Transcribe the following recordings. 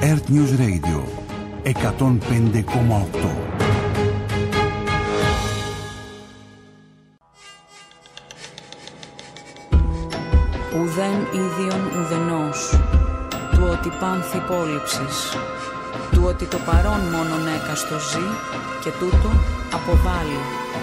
Earth News Radio 105,8. Ουδέν ίδιον ουδενός, του ότι πάνθη υπόλοιψης, του ότι το παρόν μόνον έκαστο ζει και τούτο αποβάλλει.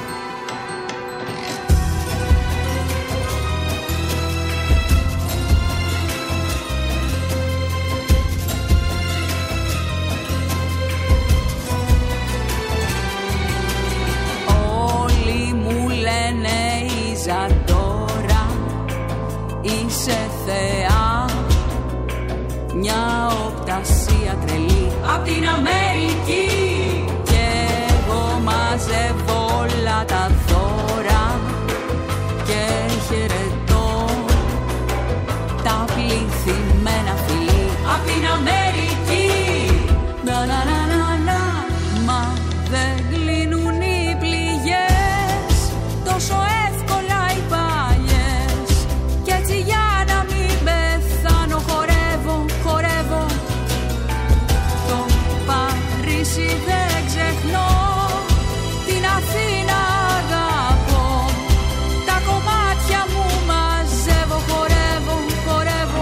Όλοι μου λένε Ιζαντόρα, είσαι θεά, μια οπτασία τρελή απ' την Αμερική. Κι εγώ μαζεύω όλα τα δώρα και χαιρετώ τα πληθυμένα φιλί απ' την Αμερική. Να, να, να, να, να. Μα δεν κλείνουν οι πληγές τόσο εύκολα οι παλιές, κι έτσι για να μην πεθάνω χορεύω, χορεύω. Το Παρίσι δεν ξεχνώ, την Αθήνα αγαπώ, τα κομμάτια μου μαζεύω, χορεύω, χορεύω.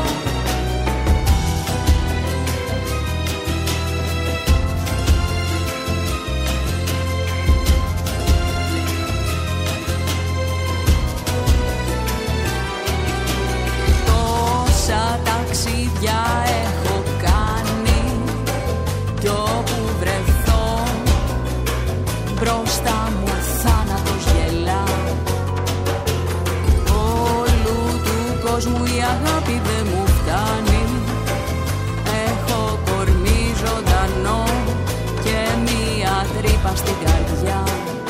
Τόσα ταξίδια έχω κάνει κι όπου βρεθώ μπροστά μου ο θάνατος γελά. Όλου του κόσμου η αγάπη δεν μου φτάνει, έχω κορμί ζωντανό και μία τρύπα στην καρδιά.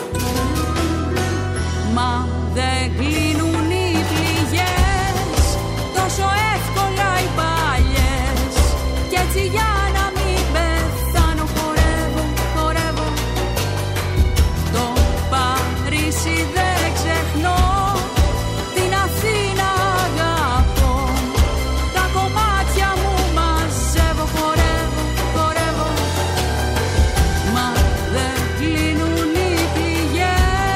Μα δεν κλείνουν οι πληγές τόσο εύκολα οι παλιές, κι έτσι για να μην πεθάνω χορεύω, χορεύω. Το Παρίσι δεν ξεχνώ, την Αθήνα αγαπώ, τα κομμάτια μου μαζεύω, χορεύω, χορεύω. Μα δεν κλείνουν οι πληγές.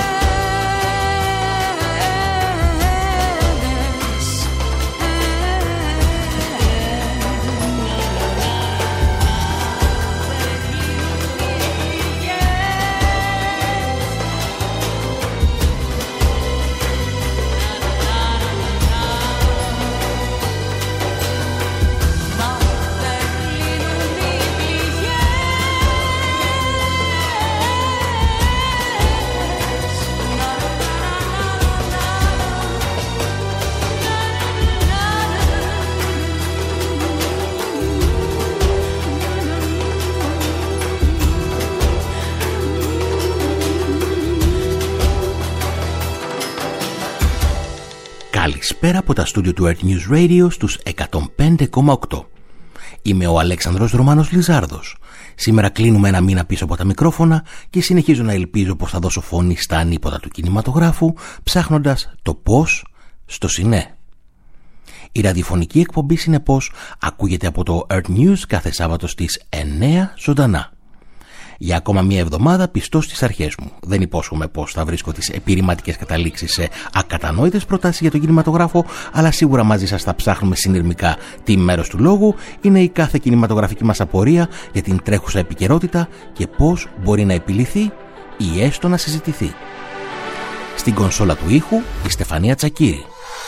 Καλησπέρα από τα στούντιο του Earth News Radio στους 105,8. Είμαι ο Αλέξανδρος Ρωμάνος Λιζάρδος. Σήμερα κλείνουμε ένα μήνα πίσω από τα μικρόφωνα και συνεχίζω να ελπίζω πως θα δώσω φωνή στα ανίποτα του κινηματογράφου, ψάχνοντας το πώς στο σινέ. Η ραδιοφωνική εκπομπή συνεπώς ακούγεται από το Earth News κάθε Σάββατο στις 9 ζωντανά. Για ακόμα μία εβδομάδα πιστός στις αρχές μου. Δεν υπόσχομαι πως θα βρίσκω τις επιρρηματικές καταλήξεις σε ακατανόητες προτάσεις για τον κινηματογράφο, αλλά σίγουρα μαζί σας θα ψάχνουμε συνειρμικά τι μέρος του λόγου είναι η κάθε κινηματογραφική μας απορία για την τρέχουσα επικαιρότητα και πώς μπορεί να επιλυθεί ή έστω να συζητηθεί. Στην κονσόλα του ήχου η Στεφανία Τσακίρη.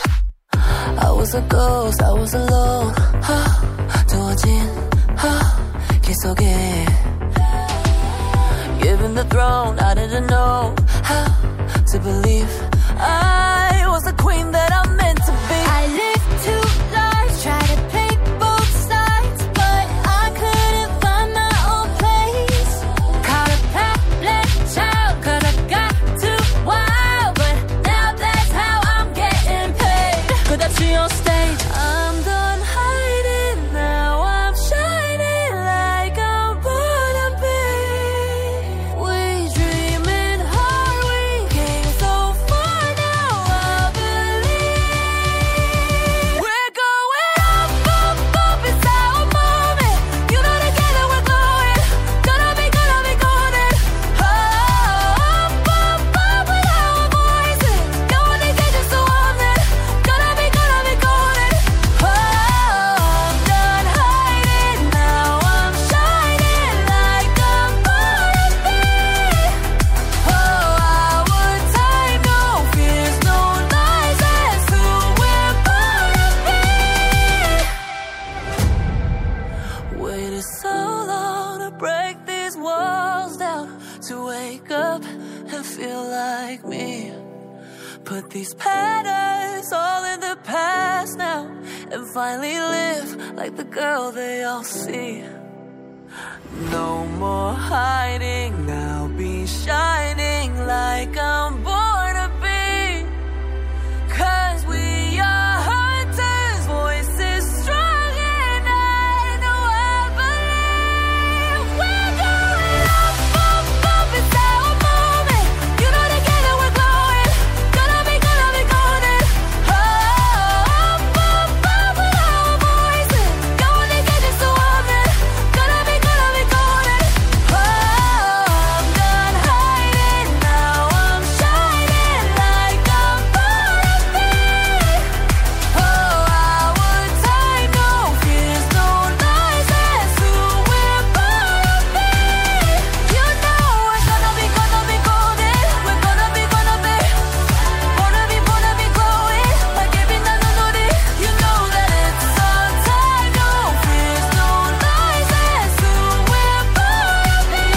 Given the throne, I didn't know how to believe I was the queen that I'm meant to be. I lived too large, tried to play both sides, but I couldn't find my own place. Caught a pet child, 'cause I got too wild, but now that's how I'm getting paid. Could I see on stage? I'm done hiding, now I'm shining like I'm born to be. We dreaming hard, we came so far, now I believe. these patterns all in the past now and finally live like the girl they all see. No more hiding, I'll be shining like I'm born to be. 'Cause we are hunters, voices strong and I know I believe we're going up, up, up, it's our moment. You know together we're glowing, gonna be golden. Oh, up, up, up with our voices, going together so often, gonna be golden. Oh, I'm done hiding, now I'm shining like I'm born to be. Oh, our time, no fears, no lies, that's who we're born to be. You know we're gonna be golden, we're gonna be glowing, like every melody. You know that it's our time, no fears, no lies, that's who we're born to be.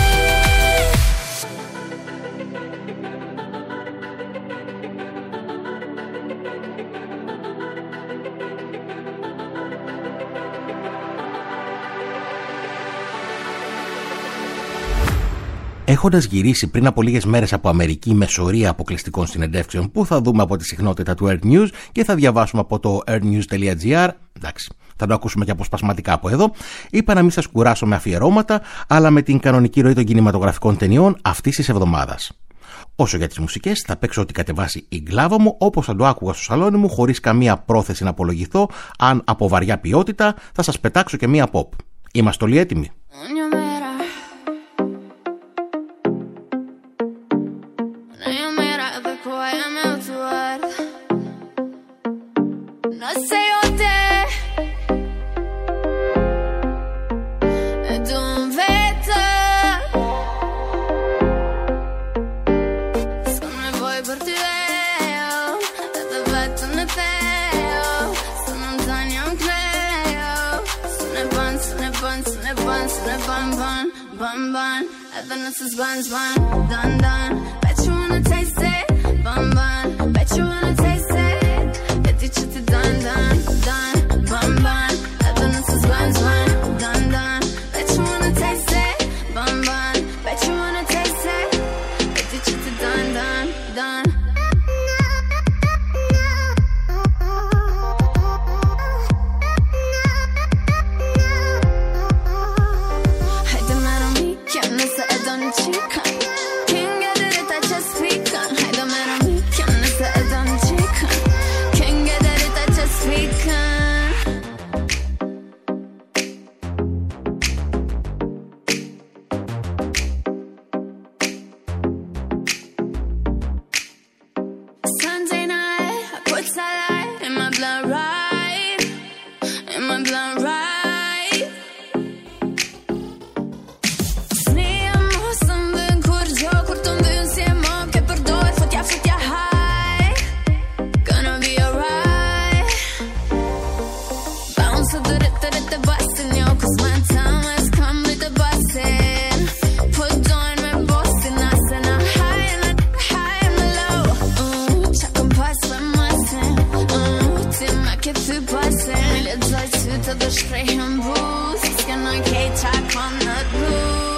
Έχοντας γυρίσει πριν από λίγες μέρες από Αμερική με σωρία αποκλειστικών συνεντεύξεων που θα δούμε από τη συχνότητα του Earth News και θα διαβάσουμε από το earthnews.gr, εντάξει, θα το ακούσουμε και αποσπασματικά από εδώ, είπα να μην σας κουράσω με αφιερώματα, αλλά με την κανονική ροή των κινηματογραφικών ταινιών αυτής της εβδομάδας. Όσο για τις μουσικές, θα παίξω ό,τι κατεβάσει η γκλάβα μου, όπως θα το άκουγα στο σαλόνι μου, χωρίς καμία πρόθεση να απολογηθώ, αν από βαριά ποιότητα θα σας πετάξω και μία pop. Είμαστε όλοι έτοιμοι? No sei o te ed un vento come vuoi partire da fatto ne peo sono Tania un creo sono ban ban ban and then this is ban dan bet you wanna taste it ban bet you wanna taste it. Çıtı dan dan dan bam bam adınız ban dan dan bet you wanna taste it bam bam bet you wanna taste it çıtı dan dan dan haydi merami kendisi eden çıkan kim gelir de just speak haydi merami kendisi eden çıkan we can Sunday night I put sunlight in my blood right in my blood right Sniamo sandın kurjo kurtum dün siyemo ke perdoi futya high Gonna be alright So the bustin', yo, 'cause my time has come with the bustin'. Put on my bossy nuts and I'm high and low. Check and pass my muscle. Till my kids to bustin'. Let's go to the straight and boost. Skin on K-Talk on the roof.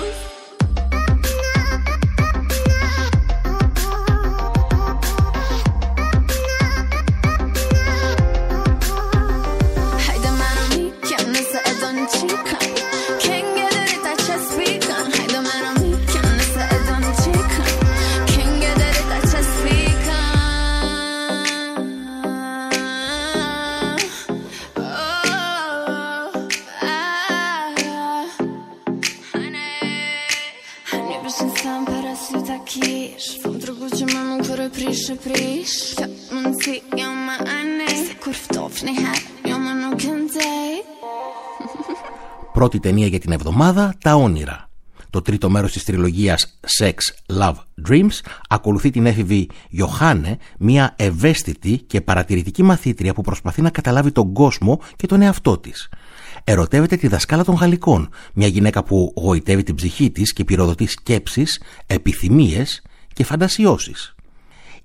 Πρώτη ταινία για την εβδομάδα, Τα Όνειρα. Το τρίτο μέρος της τριλογίας Sex, Love, Dreams ακολουθεί την έφηβη Ιωάννε, μια ευαίσθητη και παρατηρητική μαθήτρια που προσπαθεί να καταλάβει τον κόσμο και τον εαυτό της. Ερωτεύεται τη δασκάλα των Γαλλικών, μια γυναίκα που γοητεύει την ψυχή της και πυροδοτεί σκέψεις, επιθυμίες και φαντασιώσεις.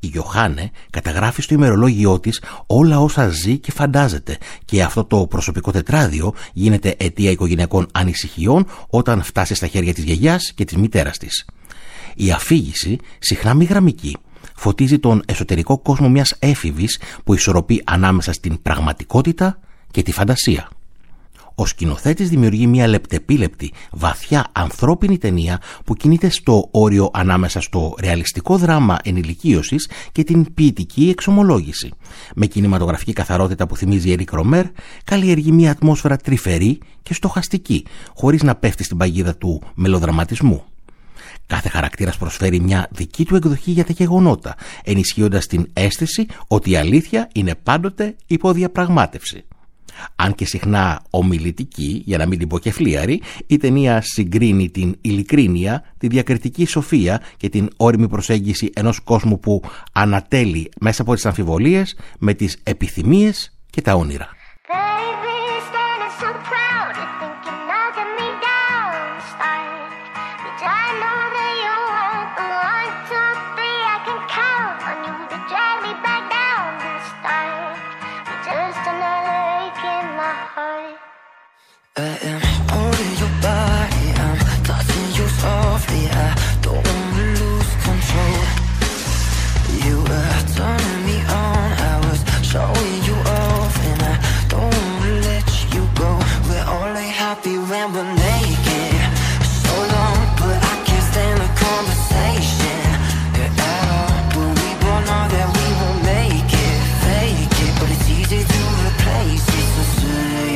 Η Γιωχάνε καταγράφει στο ημερολόγιό της όλα όσα ζει και φαντάζεται, και αυτό το προσωπικό τετράδιο γίνεται αιτία οικογενειακών ανησυχιών όταν φτάσει στα χέρια της γιαγιάς και της μητέρας της. Η αφήγηση, συχνά μη γραμμική, φωτίζει τον εσωτερικό κόσμο μιας έφηβης που ισορροπεί ανάμεσα στην πραγματικότητα και τη φαντασία. Ο σκηνοθέτης δημιουργεί μια λεπτεπίλεπτη, βαθιά ανθρώπινη ταινία που κινείται στο όριο ανάμεσα στο ρεαλιστικό δράμα ενηλικίωσης και την ποιητική εξομολόγηση. Με κινηματογραφική καθαρότητα που θυμίζει Ερικ Ρομέρ, καλλιεργεί μια ατμόσφαιρα τρυφερή και στοχαστική, χωρίς να πέφτει στην παγίδα του μελοδραματισμού. Κάθε χαρακτήρας προσφέρει μια δική του εκδοχή για τα γεγονότα, ενισχύοντας την αίσθηση ότι η αλήθεια είναι πάντοτε υποδιαπραγμάτευση. Αν και συχνά ομιλητική, για να μην την πω και φλίαρη, η ταινία συγκρίνει την ειλικρίνεια, τη διακριτική σοφία και την όριμη προσέγγιση ενός κόσμου που ανατέλει μέσα από τις αμφιβολίες με τις επιθυμίες και τα όνειρα. I am holding your body, I'm touching you softly, I don't wanna lose control. You were turning me on, I was showing you off, and I don't wanna let you go. We're only happy when we're naked. So long, but I can't stand the conversation at all. But we both know that we won't make it, fake it, but it's easy to replace it, so say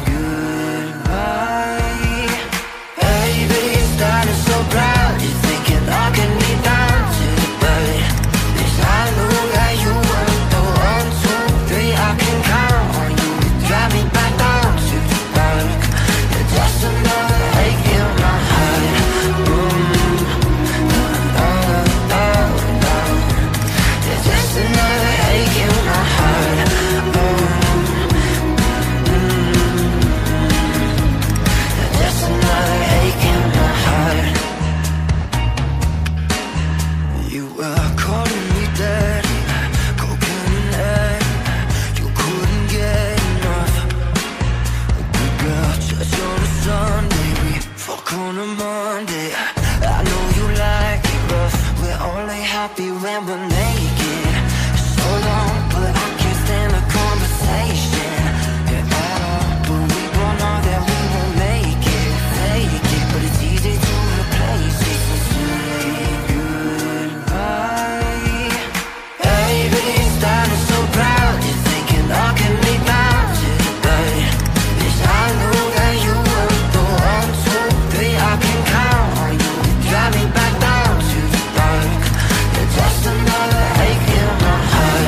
so proud, you're thinking I can be down to the bird. Yes, I know that you want the 1, 2, 3, I can count on you. You drive me back down to the dark. You're just another ache in my heart. You're just another ache in my heart. You're just another ache in my heart. You were calling me daddy, cocaine and egg. You couldn't get enough. Good girl, church on a Sunday, we fuck on a Monday. I know you like it rough. We're only happy when we're naked. So long, but I can't stand the conversation at all. But we both know that we won't make it, fake it, but it's easy to replace it. So say goodbye. Everything's starting so proud, you're thinking I can be down to the bird. Yes, I know that you want the 1, 2, 3, I can count on you. You drive me back down to the dark. You're just another ache in my heart.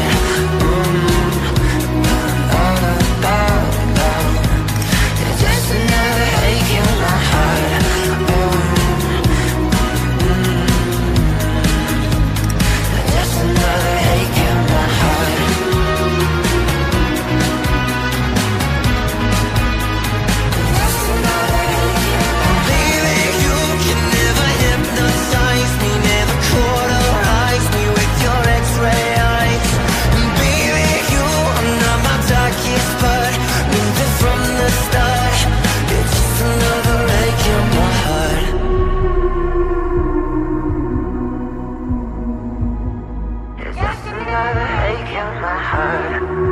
You're just another ache in my heart. Just another ache in my heart. Just another ache in my heart. Baby, you can never hypnotize me, never cauterize me with your X-ray eyes. Baby, you are not my darkest part, moving from the start. You're just another ache in my heart. You're just another ache in my heart.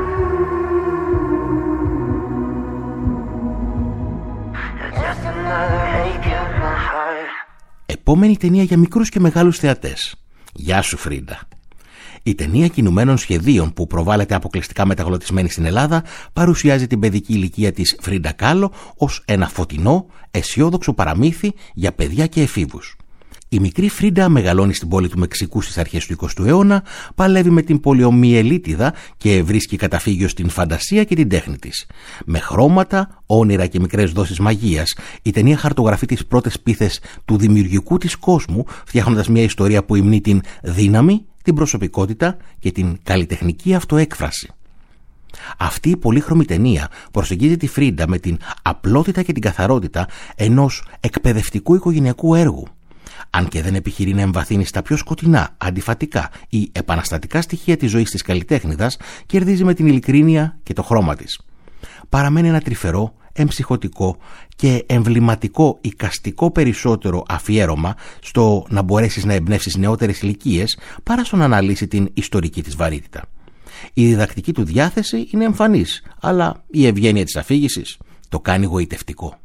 You're just another ache in my heart. Επόμενη ταινία για μικρούς και μεγάλους θεατές. Γεια σου Φρίντα. Η ταινία κινουμένων σχεδίων που προβάλλεται αποκλειστικά μεταγλωτισμένη στην Ελλάδα παρουσιάζει την παιδική ηλικία της Φρίντα Κάλο ως ένα φωτεινό, αισιόδοξο παραμύθι για παιδιά και εφήβους. Η μικρή Φρίντα μεγαλώνει στην πόλη του Μεξικού στις αρχές του 20ου αιώνα, παλεύει με την πολιομιελίτιδα και βρίσκει καταφύγιο στην φαντασία και την τέχνη της. Με χρώματα, όνειρα και μικρές δόσεις μαγείας, η ταινία χαρτογραφεί τις πρώτες πίθες του δημιουργικού της κόσμου, φτιάχνοντας μια ιστορία που υμνεί την δύναμη, την προσωπικότητα και την καλλιτεχνική αυτοέκφραση. Αυτή η πολύχρωμη ταινία προσεγγίζει τη Φρίντα με την απλότητα και την καθαρότητα ενός εκπαιδευτικού οικογενειακού έργου. αν και δεν επιχειρεί να εμβαθύνει στα πιο σκοτεινά, αντιφατικά ή επαναστατικά στοιχεία της ζωής της καλλιτέχνηδας, κερδίζει με την ειλικρίνεια και το χρώμα της. Παραμένει ένα τρυφερό, εμψυχωτικό και εμβληματικό εικαστικό περισσότερο αφιέρωμα στο να μπορέσεις να εμπνεύσεις νεότερες ηλικίες παρά στο να αναλύσει την ιστορική της βαρύτητα. Η διδακτική του διάθεση είναι εμφανής, αλλά η ευγένεια της αφήγησης το κάνει γοητευτικό.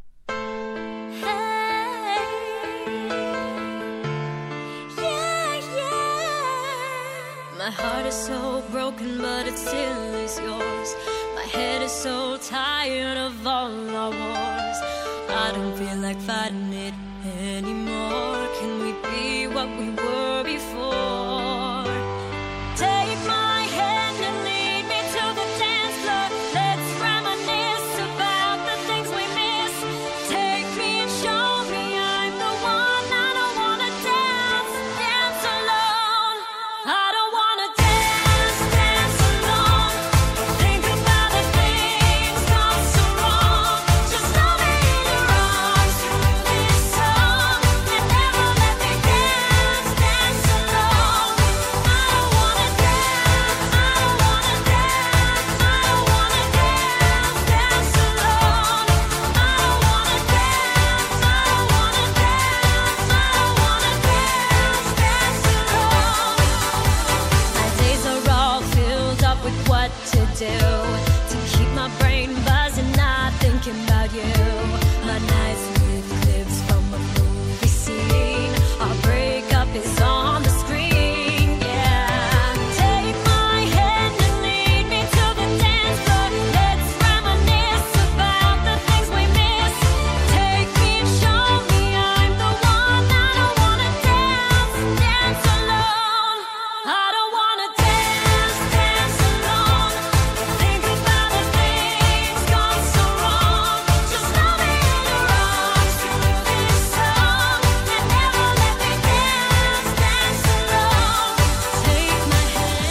My heart is so broken, but it still is yours. My head is so tired of all our wars. I don't feel like fighting it anymore. Can we be what we were before? Take my hand and lead me to the dance floor. Let's reminisce about the things we miss. Take me and show me I'm the one. I don't wanna dance, dance alone. I don't wanna dance, dance alone. Think about the things gone so wrong. Just know me in your arms through this song, and never let me dance, dance alone. I don't wanna dance, I don't wanna dance, I don't wanna dance, dance alone. I don't wanna dance, I don't wanna dance, I don't wanna dance, dance alone. My days are all filled up with what to do, to keep my brain buzzing, not thinking about you. My nights with clips from a movie scene. Our breakup is on the screen, yeah. Take my hand and lead me to the dance floor. Let's reminisce about the things we miss. Take me and show me I'm the one. I don't wanna dance, dance alone. I don't wanna dance, dance alone. Think about the things gone so wrong. Just know me in your arms through this song, and never let me dance, dance alone. Take my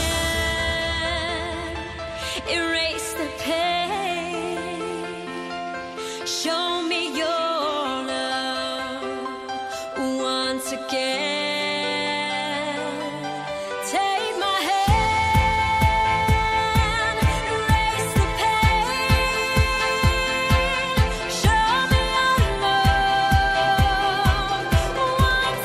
hand, erase the pain. Show me your love once again. Take my hand, erase the pain. Show me your love once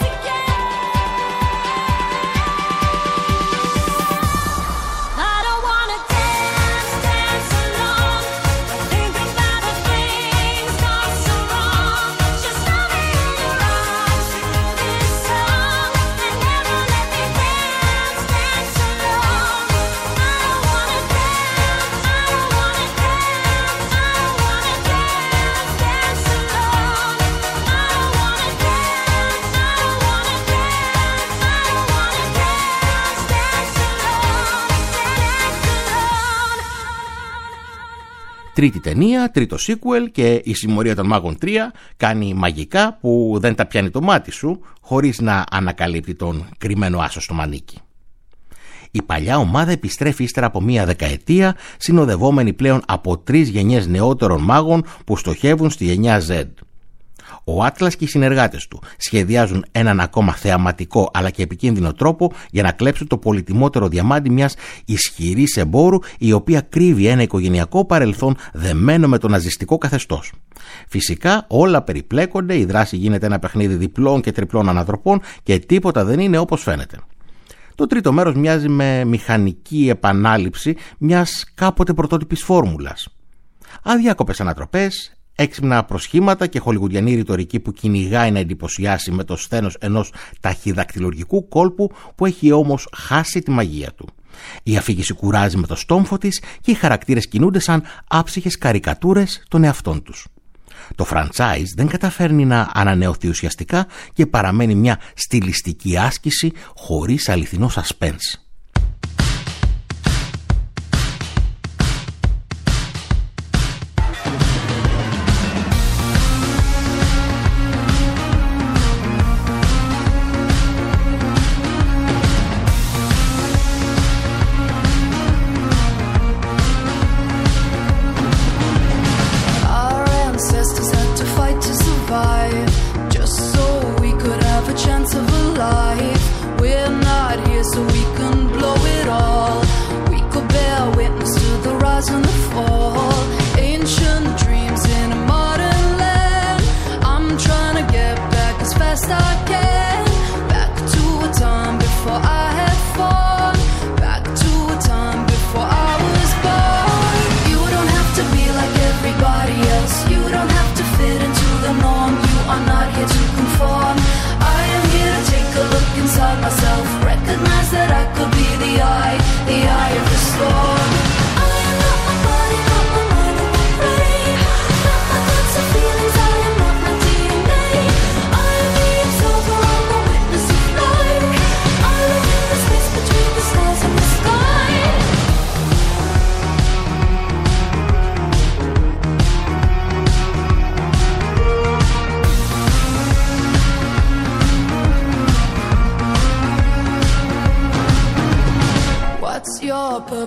again. I don't wanna dance, dance alone. Think about the things gone so wrong. Just know me in your arms through this song, and never let me dance, dance alone. I don't wanna dance, I don't wanna dance, I don't wanna dance, dance alone. I don't wanna dance, I don't wanna dance, I don't wanna dance, dance alone. Τρίτη ταινία, τρίτο sequel και η συμμορία των μάγων 3 κάνει μαγικά που δεν τα πιάνει το μάτι σου χωρίς να ανακαλύπτει τον κρυμμένο άσο στο μανίκι. Η παλιά ομάδα επιστρέφει ύστερα από μία δεκαετία, συνοδευόμενη πλέον από 3 γενιές νεότερων μάγων που στοχεύουν στη γενιά Z. Ο Άτλας και οι συνεργάτες του σχεδιάζουν έναν ακόμα θεαματικό αλλά και επικίνδυνο τρόπο για να κλέψουν το πολυτιμότερο διαμάντι μιας ισχυρής εμπόρου, η οποία κρύβει ένα οικογενειακό παρελθόν δεμένο με το ναζιστικό καθεστώς. Φυσικά όλα περιπλέκονται, η δράση γίνεται ένα παιχνίδι διπλών και τριπλών ανατροπών και τίποτα δεν είναι όπως φαίνεται. Το τρίτο μέρος μοιάζει με μηχανική επανάληψη μιας κάποτε πρωτότυπης φόρμουλας. Αδιάκοπες ανατροπές, έξυπνα προσχήματα και χολιγουντιανή ρητορική που κυνηγάει να εντυπωσιάσει με το σθένος ενός ταχυδακτυλουργικού κόλπου που έχει όμως χάσει τη μαγεία του. Η αφήγηση κουράζει με το στόμφο της και οι χαρακτήρες κινούνται σαν άψυχες καρικατούρες των εαυτών τους. Το franchise δεν καταφέρνει να ανανεωθεί ουσιαστικά και παραμένει μια στιλιστική άσκηση χωρίς αληθινό suspense. Just so we could have a chance of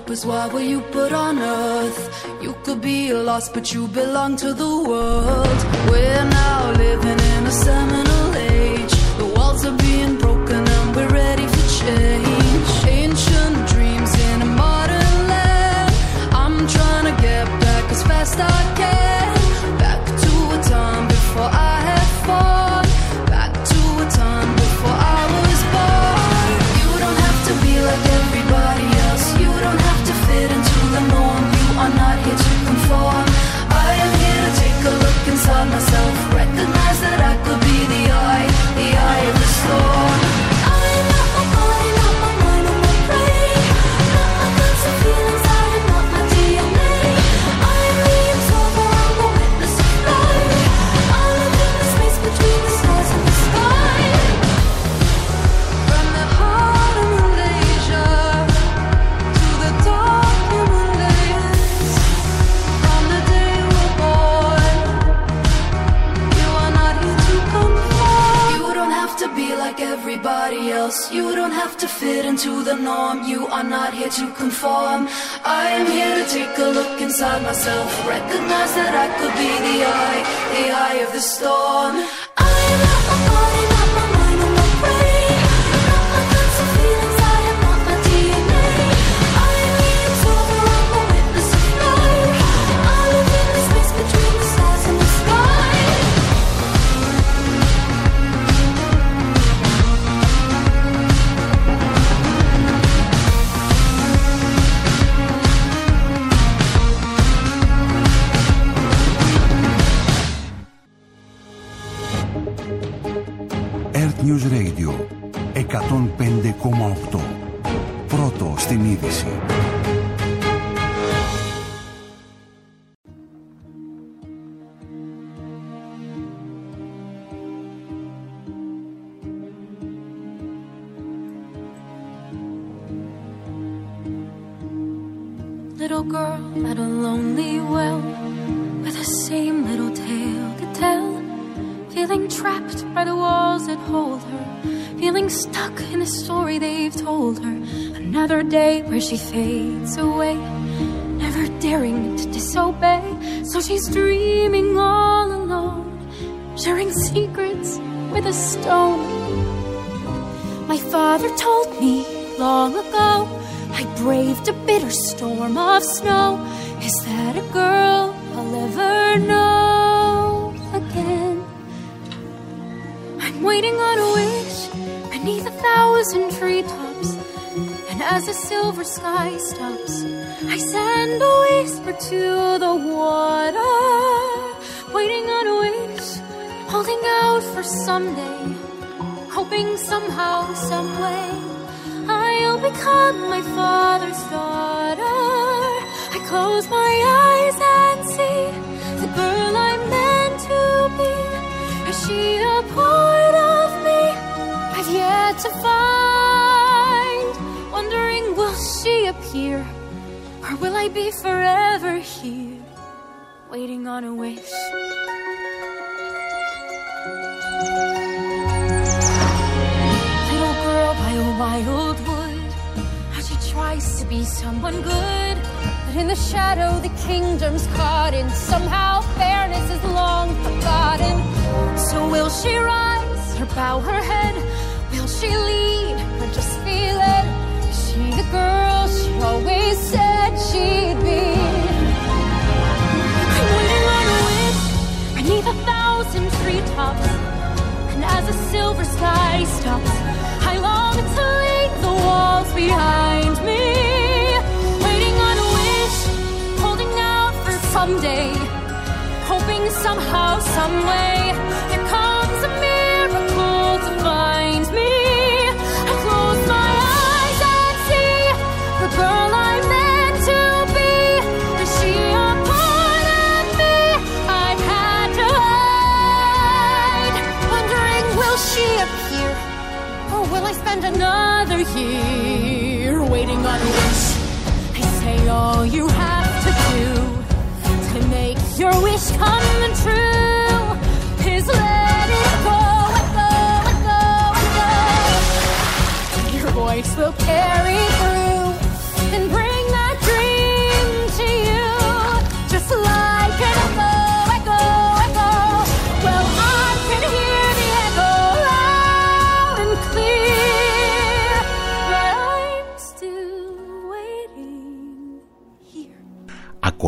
purpose, why were you put on earth? You could be lost, but you belong to the world. We're now living in a seminal age. The walls are being broken and we're ready for change. Ancient dreams in a modern land. I'm trying to get back as fast as I can. Back to a time before I had fun. Back to a time before I was born. You don't have to be like everybody else. You don't have to fit into the norm. You are not here to conform. I am here to take a look inside myself. Recognize that I could be the eye of the storm. I'm not my body, not my mind, not my brain. Not my thoughts and feelings, I am not my DNA. I'm the observer, I'm a witness of life. I live in the space between the stars and the sky. From the heart of Malaysia to the dark Himalayas. From the day we're born, you are not here to conform. You don't have to be like everybody else. You don't have to fit into the norm. You are not here to conform. I am here to take a look inside myself. Recognize that I could be the eye of the storm. I am not my body, not my mind, not my brain. Not my thoughts and feelings, I am not my DNA. I am the observer, I'm a witness of life. I live in the space between the stars and the sky. Earth News Radio 105,8. Πρώτο στην είδηση. Little girl at a lonely well, with the same little tale to tell. Feeling trapped by the walls that hold her, feeling stuck in the story they've told her. Another day where she fades away, never daring to disobey. So she's dreaming all alone, sharing secrets with a stone. My father told me long ago, I braved a bitter storm of snow. Is that a girl I'll ever know again? I'm waiting on a wish beneath 1,000 treetops, and as the silver sky stops, I send a whisper to the water. Waiting on a wish, holding out for someday, hoping somehow, someway, I'll become my father's daughter. I close my eyes and see the girl I'm meant to be. Is she a part of me I've yet to find? Wondering, will she appear, or will I be forever here, waiting on a wish? Little girl by a wildwood, how she tries to be someone good, but in the shadow the kingdom's caught in. Somehow fairness is long forgotten. So will she rise or bow her head? Will she lead or just be led? Is she the girl she always said she'd be? I'm waiting on a wish beneath 1,000 treetops, and as the silver sky stops, I long to leave the walls behind me. Waiting on a wish, holding out for someday, hoping somehow, someway, there comes a miracle to find me. I close my eyes and see the girl I'm meant to be. Is she a part of me I've had to hide? Wondering, will she appear, or will I spend another year waiting on a wish? I say all you have to do to make your wish come true is let it go and go and go and go. Your voice will carry through and bring that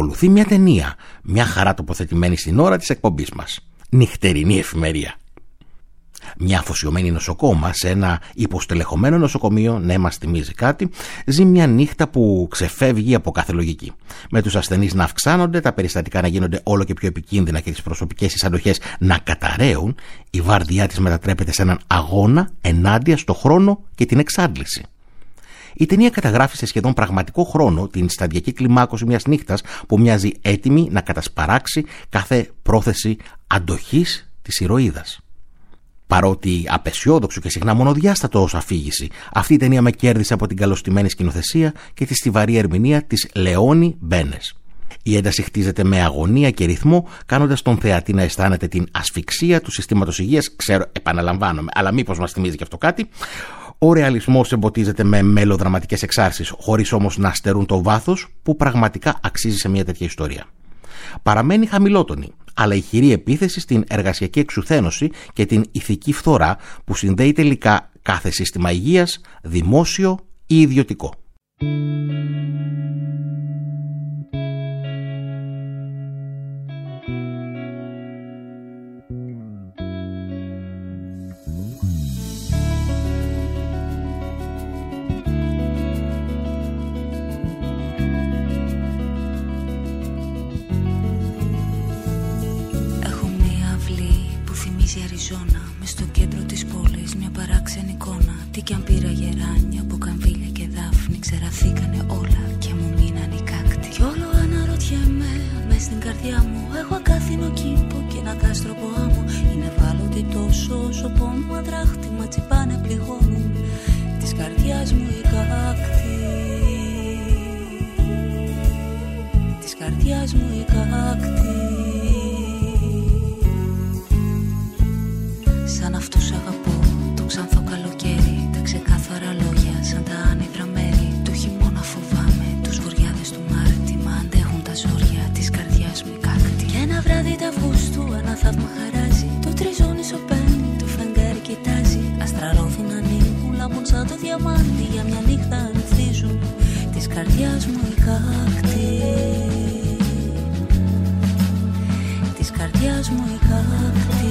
Ακολουθεί μια ταινία, μια χαρά τοποθετημένη στην ώρα της εκπομπής μας. Νυχτερινή εφημερία. Μια αφοσιωμένη νοσοκόμα σε ένα υποστελεχωμένο νοσοκομείο, ναι, μας θυμίζει κάτι, ζει μια νύχτα που ξεφεύγει από κάθε λογική. Με τους ασθενείς να αυξάνονται, τα περιστατικά να γίνονται όλο και πιο επικίνδυνα και τις προσωπικές της αντοχές να καταραίουν, η βάρδιά της μετατρέπεται σε έναν αγώνα ενάντια στο χρόνο και την εξάντληση. Η ταινία καταγράφει σε σχεδόν πραγματικό χρόνο την σταδιακή κλιμάκωση μιας νύχτας που μοιάζει έτοιμη να κατασπαράξει κάθε πρόθεση αντοχής της ηρωίδας. Παρότι απεσιόδοξο και συχνά μονοδιάστατο ως αφήγηση, αυτή η ταινία με κέρδισε από την καλωστημένη σκηνοθεσία και τη στιβαρή ερμηνεία της Λεόνι Μπένες. Η ένταση χτίζεται με αγωνία και ρυθμό, κάνοντας τον θεατή να αισθάνεται την ασφυξία του συστήματος υγείας. Ξέρω, επαναλαμβάνομαι, αλλά μήπως μας θυμίζει και αυτό κάτι. Ο ρεαλισμός εμποτίζεται με μελοδραματικές εξάρσεις, χωρίς όμως να στερούν το βάθος που πραγματικά αξίζει σε μια τέτοια ιστορία. Παραμένει χαμηλότονη, αλλά ηχηρή επίθεση στην εργασιακή εξουθένωση και την ηθική φθορά που συνδέει τελικά κάθε σύστημα υγείας, δημόσιο ή ιδιωτικό. Αριζόνα, μες στο κέντρο της πόλης, μια παράξενη εικόνα. Τι κι αν πήρα γεράνια, μπουκαμβίλια και δάφνη, ξεραθήκανε όλα και μου μείναν οι κάκτοι. Κι όλο αναρωτιέμαι, μες στην καρδιά μου έχω ακάθινο κήπο και ένα κάστρο από άμμο. Είναι ευάλωτοι τόσο όσο πόνο αδράχτημα τσιπάνε πληγώνουν της καρδιάς μου οι κάκτοι. Της καρδιάς μου οι κάκτοι. Σαν αυτούς αγαπώ, το ξανθό καλοκαίρι, τα ξεκάθαρα λόγια σαν τα άνυδρα μέρη. Το χειμώνα φοβάμαι, τους βοριάδες του Μάρτη, μα αντέχουν τα ζόρια της καρδιάς μου η κάκτη. Και ένα βράδυ τα Αυγούστου ένα θαύμα χαράζει, το τριζόνι σωπαίνει, το φεγγάρι κοιτάζει. Αστραρόθυν ανοίγουν, λάμπουν σαν το διαμάντι, για μια νύχτα ανθίζουν της καρδιάς μου η κάκτη. Της καρδιάς μου η κάκτη.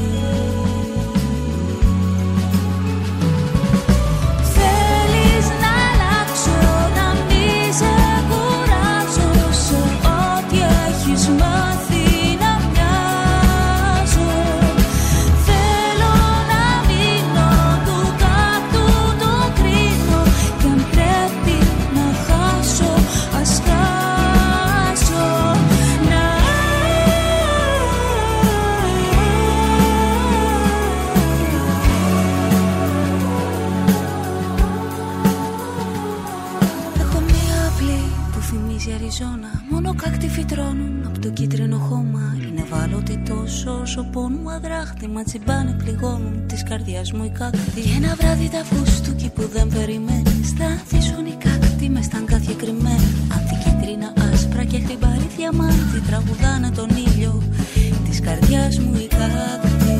Μόνο κάκτοι φυτρώνουν από το κίτρινο χώμα. Είναι ευάλωτοι τόσο όσο πόνου αδράχτημα τσιμπάνε πληγώνουν της καρδιάς μου οι κάκτοι. Και ένα βράδυ τα φούστου εκεί που δεν περιμένεις θα ανθίσουν οι κάκτοι μες στα αγκάθια κρυμμένα. Ανθικίτρινα άσπρα και χλιμπάρι διαμάντι τραγουδάνε τον ήλιο της καρδιάς μου οι κάκτοι.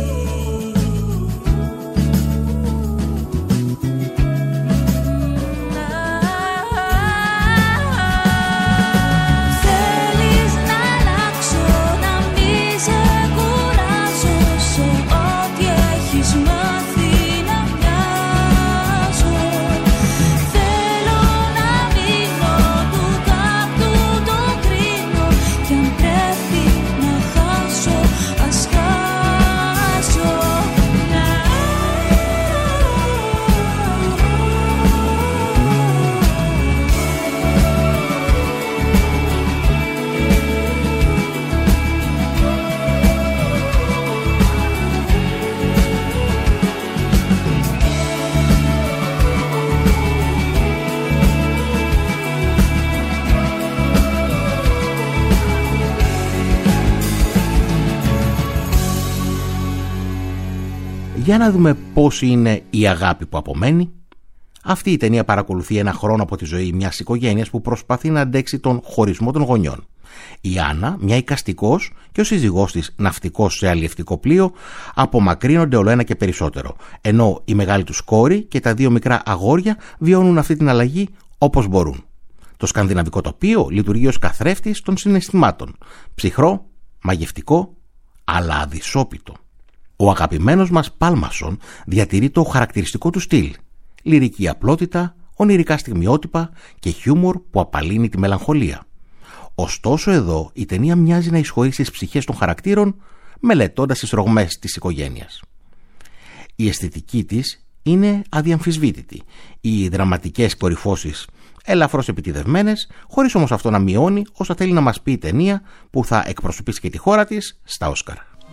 Για να δούμε πώς είναι η αγάπη που απομένει. Αυτή η ταινία παρακολουθεί ένα χρόνο από τη ζωή μιας οικογένειας που προσπαθεί να αντέξει τον χωρισμό των γονιών. Η Άννα, μια εικαστικός, και ο σύζυγός της, ναυτικός σε αλλιευτικό πλοίο, απομακρύνονται όλο ένα και περισσότερο, ενώ η μεγάλη τους κόρη και τα δύο μικρά αγόρια βιώνουν αυτή την αλλαγή όπως μπορούν. Το σκανδιναβικό τοπίο λειτουργεί ως καθρέφτης των συναισθημάτων. Ψυχρό, μαγευτικό, αλλά αδυσόπιτο. Ο αγαπημένος μας Πάλμασον διατηρεί το χαρακτηριστικό του στυλ. Λυρική απλότητα, ονειρικά στιγμιότυπα και χιούμορ που απαλύνει τη μελαγχολία. Ωστόσο εδώ η ταινία μοιάζει να εισχωρεί στις ψυχές των χαρακτήρων, μελετώντας τις ρογμές της οικογένειας. Η αισθητική της είναι αδιαμφισβήτητη. Οι δραματικές κορυφώσεις ελαφρώς επιτηδευμένες, χωρίς όμως αυτό να μειώνει όσα θέλει να μας πει η ταινία που θα εκπροσωπήσει και τη χώρα της στα Όσκαρ.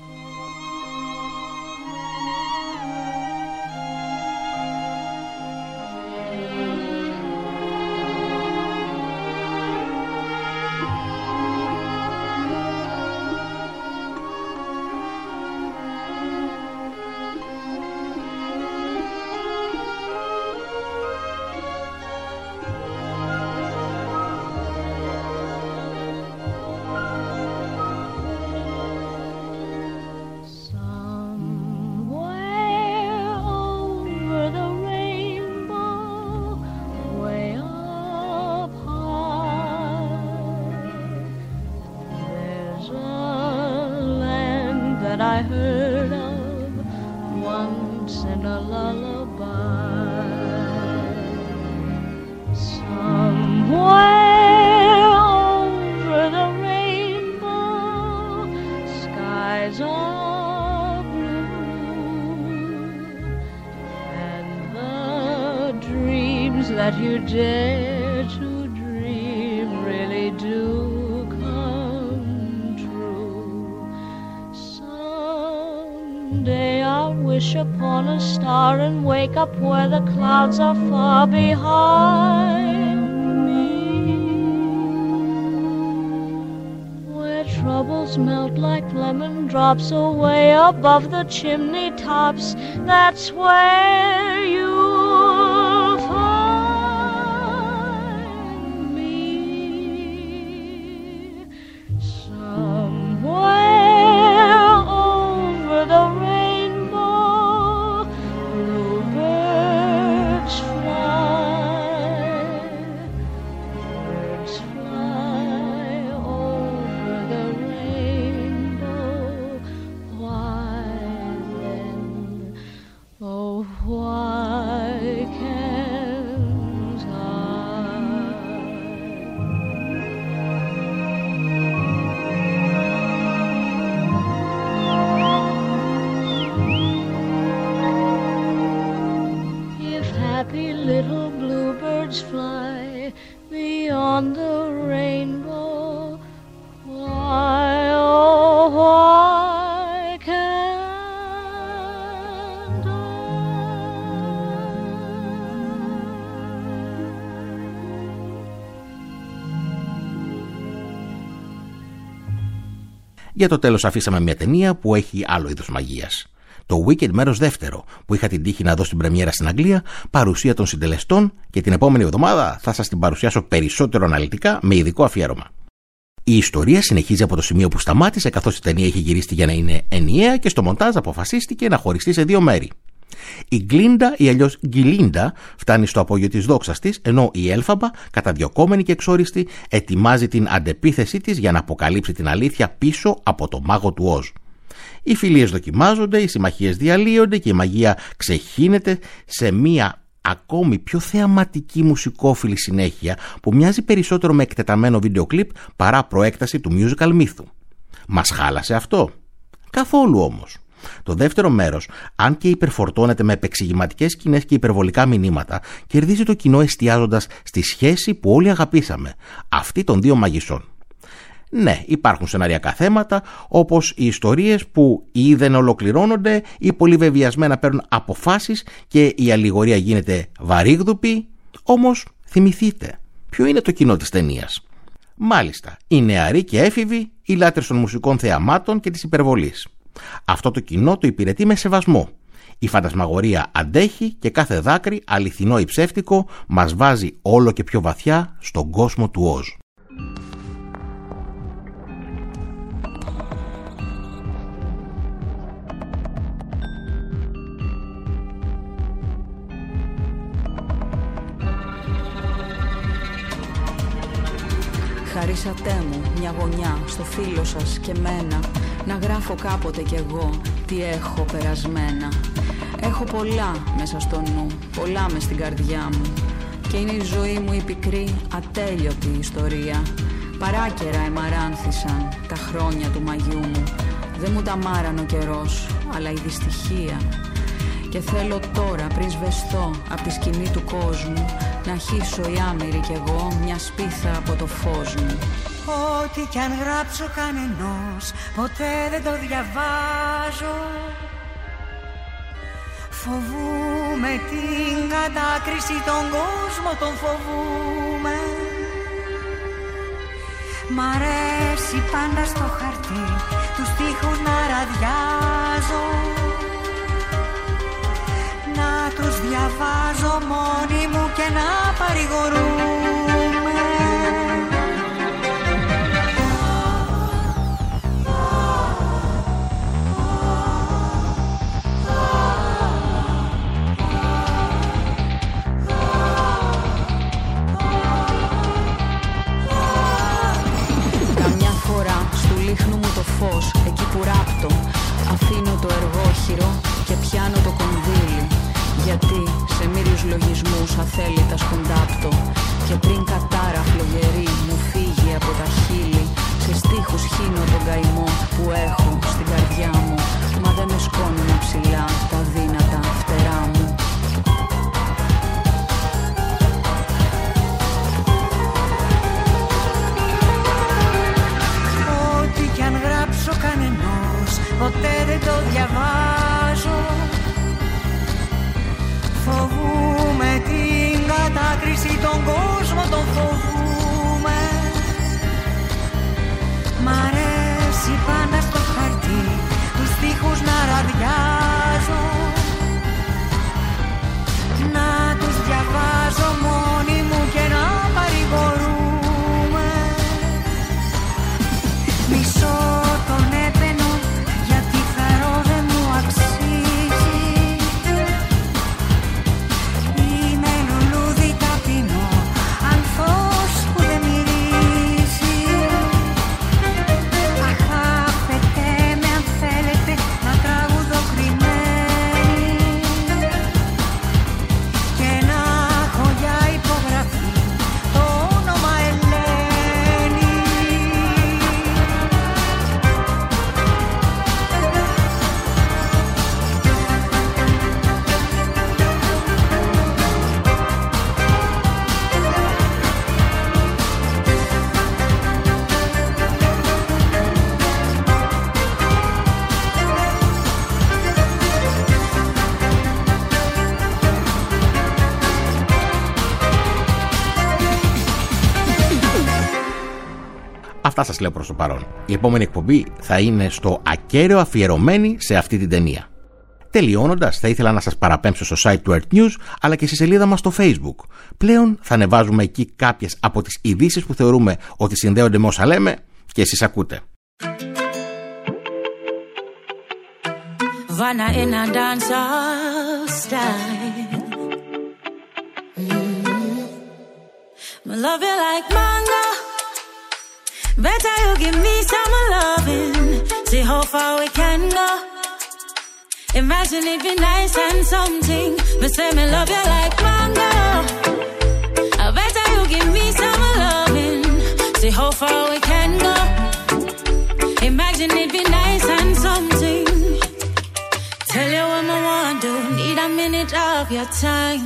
I heard of once in a lullaby. Somewhere over the rainbow, skies are blue, and the dreams that you dare to dream really do someday. I'll wish upon a star and wake up where the clouds are far behind me, where troubles melt like lemon drops away above the chimney tops. That's where you'll find me. Somewhere over the little bluebirds fly beyond the rainbow. Why, oh, why can't I? Για το τέλος αφήσαμε μια ταινία που έχει άλλο είδος μαγείας. Το Wicked μέρος δεύτερο, που είχα την τύχη να δω στην πρεμιέρα στην Αγγλία, παρουσία των συντελεστών, και την επόμενη εβδομάδα θα σας την παρουσιάσω περισσότερο αναλυτικά με ειδικό αφιέρωμα. Η ιστορία συνεχίζει από το σημείο που σταμάτησε, καθώς η ταινία είχε γυρίσει για να είναι ενιαία και στο μοντάζ αποφασίστηκε να χωριστεί σε δύο μέρη. Η Γκλίντα ή αλλιώς Γκιλίντα φτάνει στο απόγειο της δόξας της, ενώ η Έλφαμπα, καταδιωκόμενη και εξόριστη, ετοιμάζει την αντεπίθεσή της για να αποκαλύψει την αλήθεια πίσω από το μάγο του Οζ. Οι φιλίες δοκιμάζονται, οι συμμαχίες διαλύονται και η μαγεία ξεχύνεται σε μία ακόμη πιο θεαματική μουσικόφιλη συνέχεια που μοιάζει περισσότερο με εκτεταμένο βίντεο κλιπ παρά προέκταση του musical μύθου. Μας χάλασε αυτό? Καθόλου όμως. Το δεύτερο μέρος, αν και υπερφορτώνεται με επεξηγηματικές σκηνές και υπερβολικά μηνύματα, κερδίζει το κοινό εστιάζοντας στη σχέση που όλοι αγαπήσαμε, αυτή των δύο μαγισσών. Ναι, υπάρχουν σεναριακά θέματα, όπως οι ιστορίες που ή δεν ολοκληρώνονται ή πολύ βεβαιασμένα παίρνουν αποφάσεις και η αλληγορία γίνεται βαρύγδουπη, όμως θυμηθείτε, ποιο είναι το κοινό της ταινίας? Μάλιστα, οι νεαροί και έφηβοι, οι λάτρες των μουσικών θεαμάτων και της υπερβολής. Αυτό το κοινό το υπηρετεί με σεβασμό. Η φαντασμαγορία αντέχει και κάθε δάκρυ, αληθινό ή ψεύτικο, μας βάζει όλο και πιο βαθιά στον κόσμο του Οζ. Αφήσατε μου μια γωνιά στο φίλο σας και μένα, να γράφω κάποτε κι εγώ τι έχω περασμένα. Έχω πολλά μέσα στο νου, πολλά μες στην καρδιά μου, και είναι η ζωή μου η πικρή ατέλειωτη ιστορία. Παράκαιρα εμαράνθησαν τα χρόνια του μαγιού μου. Δεν μου τα μάραν ο καιρός, αλλά η δυστυχία. Και θέλω τώρα πριν σβεστώ απ' τη σκηνή του κόσμου, να χύσω η άμυρη κι εγώ μια σπίθα από το φως μου. Ό,τι κι αν γράψω κανενός, ποτέ δεν το διαβάζω. Φοβούμαι την κατάκριση, τον κόσμο τον φοβούμαι. Μ' αρέσει πάντα στο χαρτί τους στίχους να ραδιάζω, να τους διαβάζω μόνη μου και να παρηγορούμε. Λίχνω μου το φως, εκεί που ράπτω, αφήνω το εργόχειρο και πιάνω το κονδύλι. Γιατί σε μύριους λογισμούς αθέλητα σκοντάπτω, και πριν κατάρα φλογερή μου φύγει από τα χείλη, σε στίχους χύνω τον καημό που έχω στην καρδιά μου, μα δεν με σκόνουν ψηλά τα δύνατα φτερά μου. Κανενός, ποτέ δεν το διαβάζω. Φοβούμαι την κατάκριση, τον κόσμο τον φοβούμαι. Μ' αρέσει πάντα στο χαρτί τους στίχους να ραδιάζω, να τους διαβάζω μόνη μου και να παρηγορούμε. Μισώ τον έπαινο, γιατί χαρώ δεν μου αξίζει. Είμαι λουλούδι ταπεινό, ανθός που δεν μυρίζει. Αγάπετε με αν θέλετε, να τραγουδώ κρυμμένη, και να έχω για υπογραφή το όνομα Ελένη. Αυτά σας λέω προς το παρόν. Η επόμενη εκπομπή θα είναι στο ακέραιο αφιερωμένη σε αυτή την ταινία. Τελειώνοντας, θα ήθελα να σας παραπέμψω στο site του Earth News, αλλά και στη σελίδα μας στο Facebook. Πλέον θα ανεβάζουμε εκεί κάποιες από τις ειδήσεις που θεωρούμε ότι συνδέονται με όσα λέμε και εσείς ακούτε. Vanna in a dancehall style. I love you like mango. Better you give me some loving. See how far we can go. Imagine it be nice and something. Me say me love you like mango. Better you give me some loving. See how far we can go. Imagine it be nice and something. Tell you what I want to. Need a minute of your time.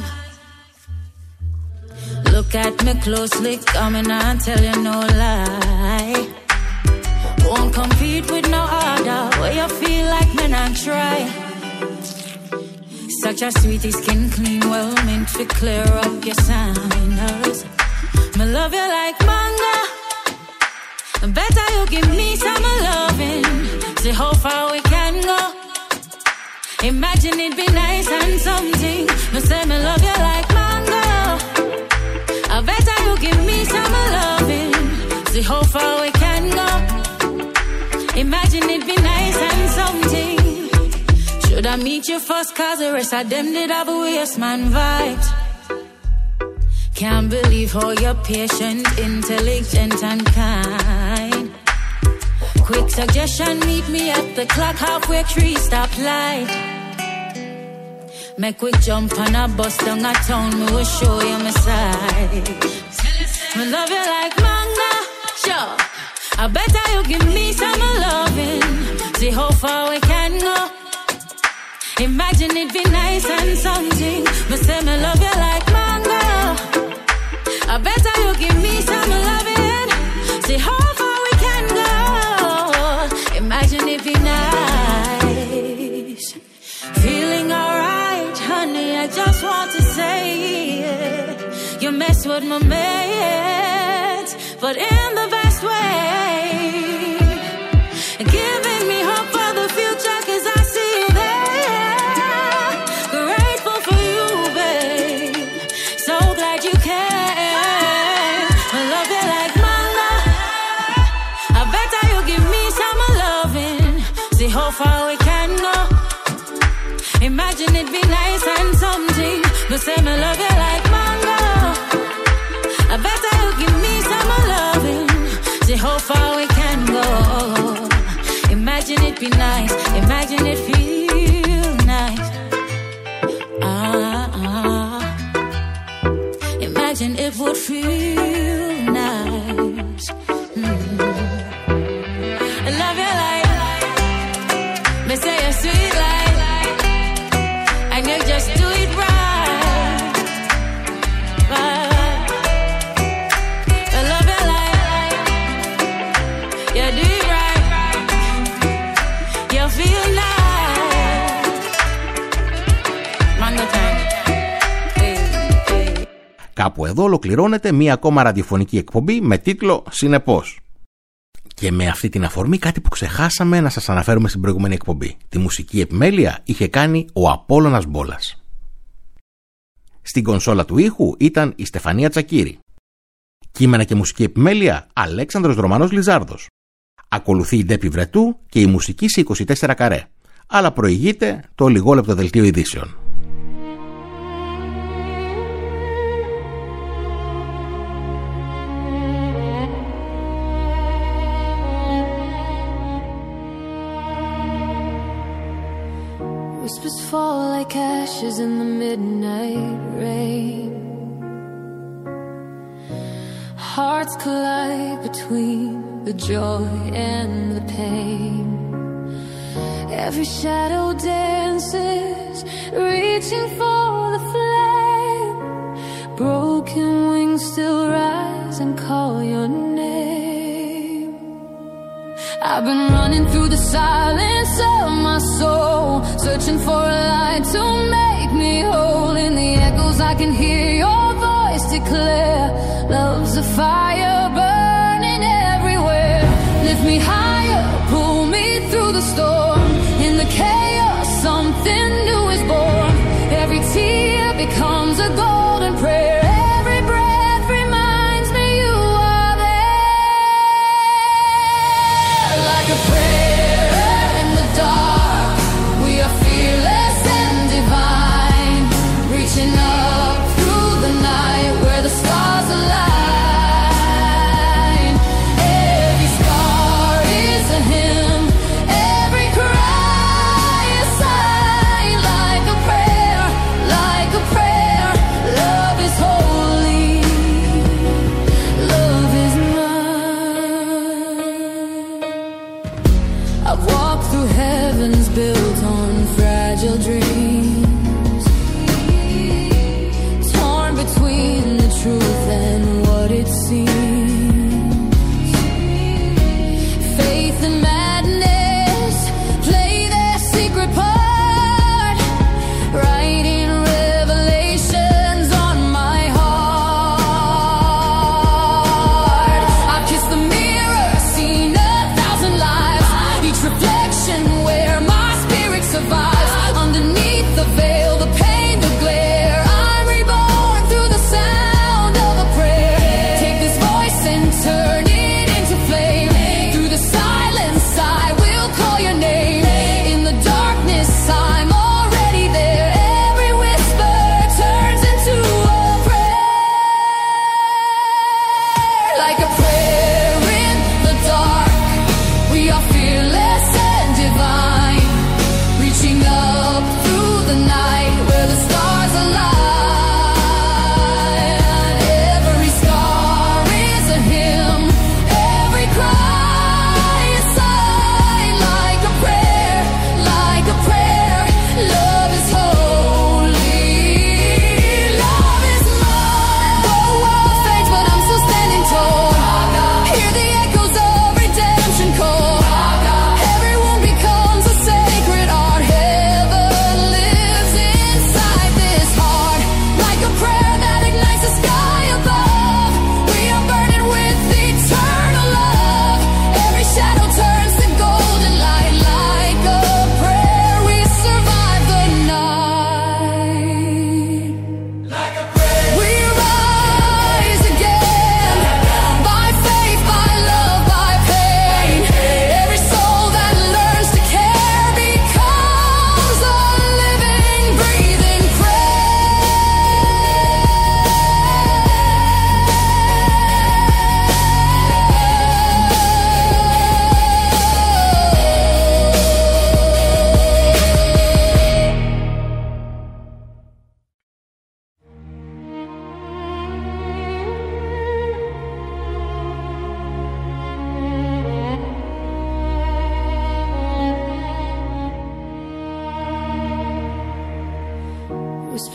Look at me closely, coming and tell you no lie. Won't compete with no other. Where you feel like men and try. Such a sweetie, skin clean, well meant to clear up your signals. Me love you like manga. Better you give me some loving. See how far we can go. Imagine it be nice and something. Me say me love you like mango. Better you give me some loving. See how far we can go. Imagine it be nice and something. Should I meet you first, cause the rest of them did have a waste man vibes. Can't believe how you're patient, intelligent and kind. Quick suggestion, meet me at the clock, halfway tree, stop light. Make quick jump on a bus down a town, me will show you my side. Me love you like manga, sure. I better you give me some loving. See how far we can go. Imagine it be nice and something. Me say me love you like manga. I better you give me some loving. See how far we can go. Imagine it be nice. Feeling alright, honey, I just want to say it. You mess with my mates, but in the best way. Giving me hope for the future, cause I see you there. Grateful for you, babe. So glad you came. I love you like manga. I better you give me some loving. See how far we can go. Imagine it be nice and something. But say me love you like manga. I better you give me some loving. See how far we can go. Imagine it be nice. Imagine it feel nice. Imagine it would feel nice. I love you like. Me say you're sweet like. And you just do it right. I love you like. You do it right. You feel nice. Mango time. Κάπου εδώ ολοκληρώνεται μία ακόμα ραδιοφωνική εκπομπή με τίτλο «Συνεπώς». Και με αυτή την αφορμή κάτι που ξεχάσαμε να σας αναφέρουμε στην προηγούμενη εκπομπή. Τη μουσική επιμέλεια είχε κάνει ο Απόλλωνας Μπόλας. Στην κονσόλα του ήχου ήταν η Στεφανία Τσακίρη. Κείμενα και μουσική επιμέλεια Αλέξανδρος Ρωμανός Λιζάρδος. Ακολουθεί η Ντέπη Βρετού και η μουσική σε 24 καρέ. Αλλά προηγείται το λιγόλεπτο δελτίο ειδήσεων. Whispers fall like ashes in the midnight rain. Hearts collide between the joy and the pain. Every shadow dances, reaching for the flame. Broken wings still rise and call your name. I've been running through the silence of my soul, searching for a light to make me whole. In the echoes I can hear your voice declare, love's a fire burning everywhere. Lift me higher, pull me through the storm. In the chaos, something new is born. Every tear becomes a golden prayer. Every breath reminds me you are there. Like a prayer in the dark, we are fearless and divine. Reaching up through the night where the stars align. Every scar is a hymn, every cry a sign. Like a prayer, like a prayer. Love is holy, love is mine. I've walked through heavens built on fragile dreams, torn between the truth and what it seems. Faith and madness play their secret part, writing revelations on my heart. I've kissed the mirror, seen 1,000 lives, each reflection where my spirit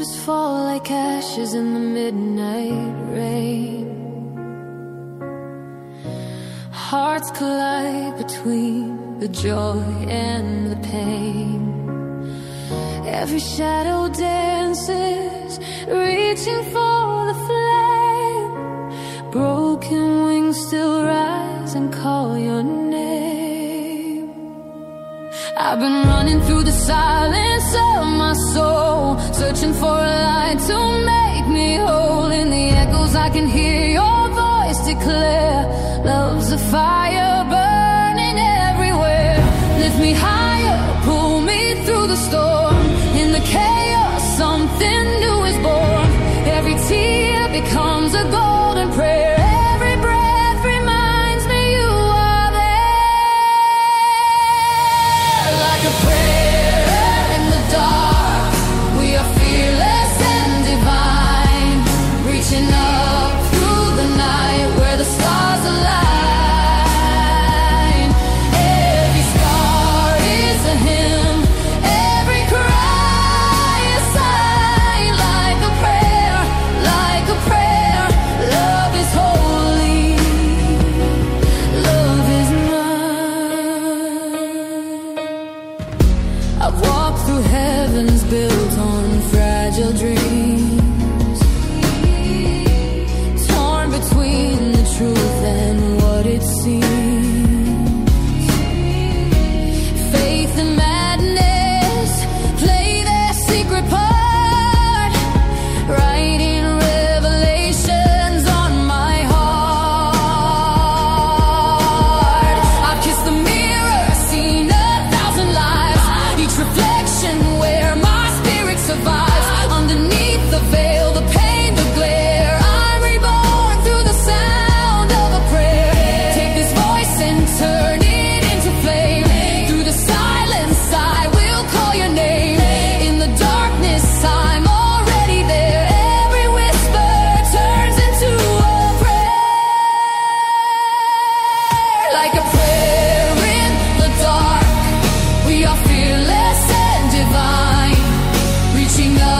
just fall like ashes in the midnight rain. Hearts collide between the joy and the pain. Every shadow dances, reaching for the flame. Broken wings still rise and call your name. I've been running through the silence of my soul, searching for a light to make me whole. In the echoes I can hear your voice declare, love's a fire burning everywhere. Lift me higher, pull me through the storm. In the chaos, something new is born. Every tear becomes a golden prayer. Every breath reminds me you are there. Like a prayer in the dark, we are fearless and divine. Reaching up through the night where the stars align. Every scar is a hymn, every cry a sign. Like a prayer, like a prayer. Love is holy, love is mine. I've walked through heavens built on fragile dreams, torn between the truth and what it seems. Faith and madness play their secret part, writing revelations on my heart. I've kissed the mirror, seen 1,000 lives, each reflection where my spirit survives. Underneath the veil, the pain, the glare, I'm reborn through the sound of a prayer. Take this voice and turn it into flame. Through the silence, I will call your name. In the darkness, I'm already there. Every whisper turns into a prayer. Like a prayer in the dark, we are fearless and divine. Reaching up